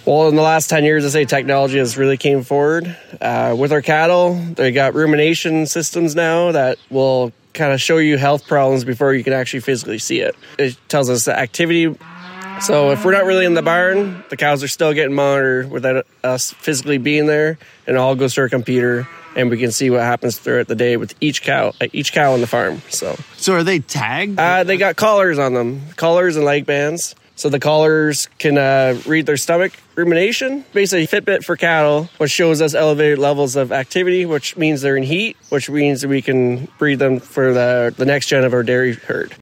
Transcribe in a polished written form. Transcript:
Well, in the last 10 years, I say technology has really came forward. With our cattle, they got rumination systems now that will kind of show you health problems before you can actually physically see it. It tells us the activity. So if we're not really in the barn, the cows are still getting monitored without us physically being there, and it all goes to our computer, and we can see what happens throughout the day with each cow on the farm. So are they tagged? They got collars on them, collars and leg bands. So the collars can read their stomach rumination. Basically, Fitbit for cattle, which shows us elevated levels of activity, which means they're in heat, which means we can breed them for the next gen of our dairy herd.